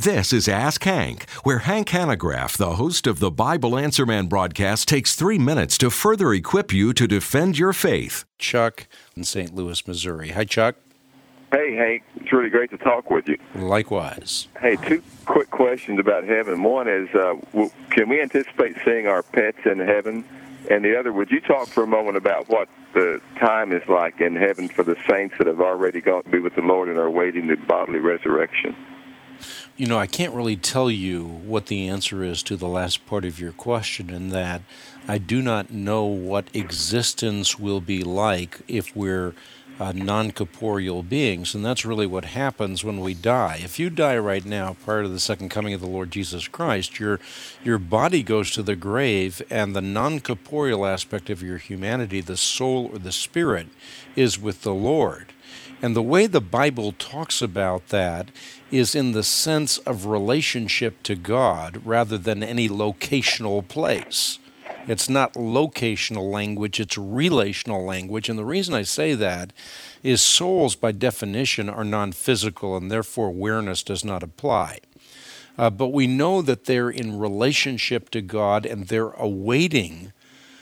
This is Ask Hank, where Hank Hanegraaff, the host of the Bible Answer Man broadcast, takes 3 minutes to further equip you to defend your faith. Chuck in St. Louis, Missouri. Hi, Chuck. Hey, Hank. It's really great to talk with you. Likewise. Hey, 2 quick questions about heaven. One is, can we anticipate seeing our pets in heaven? And the other, would you talk for a moment about what the time is like in heaven for the saints that have already gone to be with the Lord and are awaiting the bodily resurrection? You know, I can't really tell you what the answer is to the last part of your question, in that I do not know what existence will be like if we're non-corporeal beings, and that's really what happens when we die. If you die right now prior to the second coming of the Lord Jesus Christ, your body goes to the grave, and the non-corporeal aspect of your humanity, the soul or the spirit, is with the Lord. And the way the Bible talks about that is in the sense of relationship to God rather than any locational place. It's not locational language, it's relational language. And the reason I say that is souls, by definition, are non-physical, and therefore awareness does not apply. But we know that they're in relationship to God, and they're awaiting,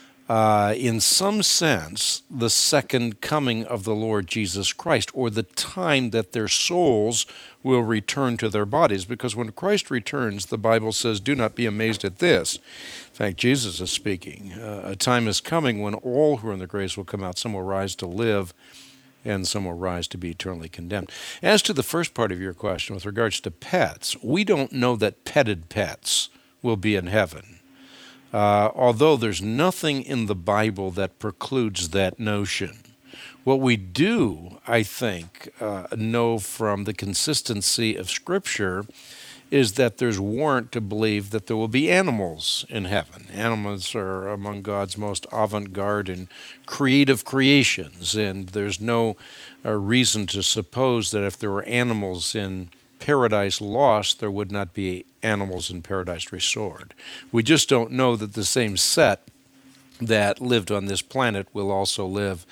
in some sense, the second coming of the Lord Jesus Christ, or the time that their souls will return to their bodies. Because when Christ returns, the Bible says, do not be amazed at this. In fact, Jesus is speaking. A time is coming when all who are in the graves will come out. Some will rise to live, and some will rise to be eternally condemned. As to the first part of your question with regards to pets, we don't know that petted pets will be in heaven. Although there's nothing in the Bible that precludes that notion. What we do, I think, know from the consistency of Scripture is that there's warrant to believe that there will be animals in heaven. Animals are among God's most avant-garde and creative creations, and there's no reason to suppose that if there were animals in Paradise Lost, there would not be animals in Paradise Restored. We just don't know that the same set that lived on this planet will also live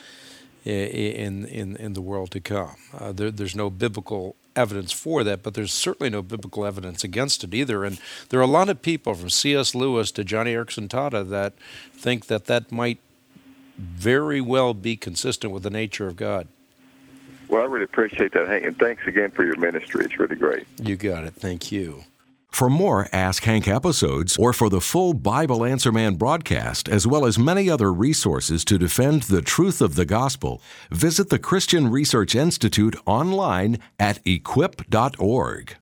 in the world to come. There's no biblical evidence for that, but there's certainly no biblical evidence against it either. And there are a lot of people, from C.S. Lewis to Johnny Erickson Tada, that think that that might very well be consistent with the nature of God. Well, I really appreciate that, Hank, and thanks again for your ministry. It's really great. You got it. Thank you. For more Ask Hank episodes, or for the full Bible Answer Man broadcast, as well as many other resources to defend the truth of the gospel, visit the Christian Research Institute online at equip.org.